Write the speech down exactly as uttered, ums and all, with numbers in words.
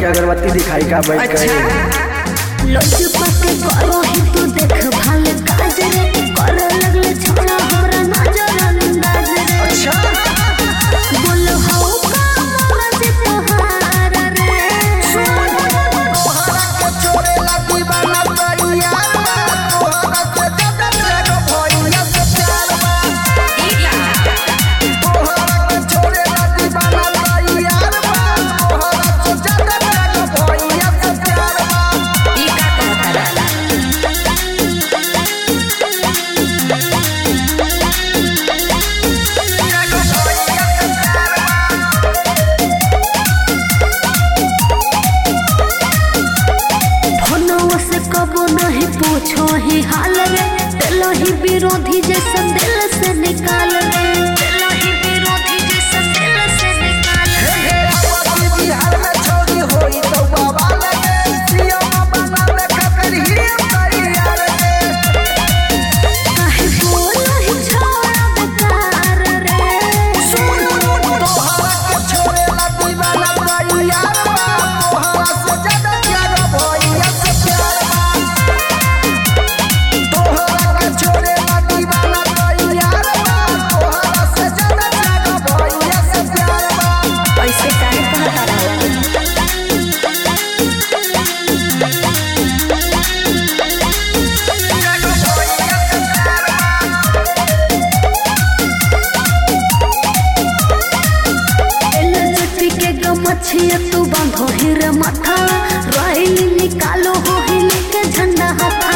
के अगरबत्ती दिखाई का बैठ गए। लोच पके करो ही तू देख भाल काज रे कर लगले छोड़ा हमरा नजर अंदाज रे। अच्छा बोल हो का से तोहार रे तोहरा के छोरे लगी बना तैया तोहरा से ज्यादा तेरो भइया से प्यार बा। तोहरा के छोरे लगी बना तैया तोहरा से ज्यादा तेरो भइया से प्यार बा। से कबो नहीं पूछो ही हाल रे तेलो ही विरोधी जैसा दिल से निकाल रे तेलो ही विरोधी जैसा दिल से निकाल रे। हमारी बिहार में छोरी होई तो बाबा लगे सिया बनावे खातिर ही तैयार रे। काहे बोलो ही छोड़ा बेकार रे तोहरा के छोरे लगी बना तैया तोहरा से ज्यादा तेरो भइया से प्यार बा। तोहरा के छोरे लगी बना तैया तोहरा से ज्यादा तेरो भइया से प्यार बा। ऐसे काहे कहता रहो मछिया तू बांधो हिर माथा राइल निकालो हो हिले के झंडा हाथा।